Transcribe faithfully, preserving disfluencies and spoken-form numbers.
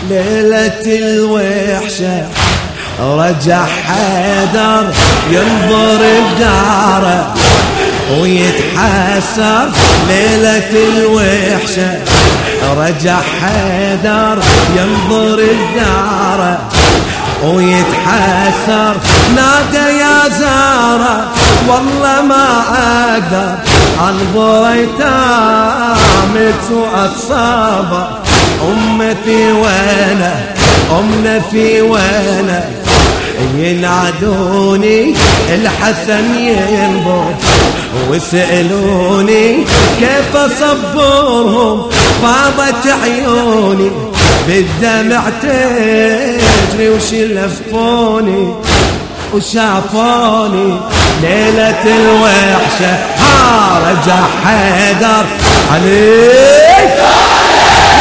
ليلة الوحشة رجع حيدر ينظر بداره ويتحسر. ليلة الوحشة رجع حيدر ينظر بداره ويتحسر. نادى يا زارة والله ما أقدر انظر ايتامك واتصابر. أمتي وينه أمنا في وينه ينادوني الحسن ينظر وسألوني كيف أصبرهم فاضت عيوني بالدمع تجري وشلفوني وشافوني. ليلة الوحشة ها رجع حيدر عليك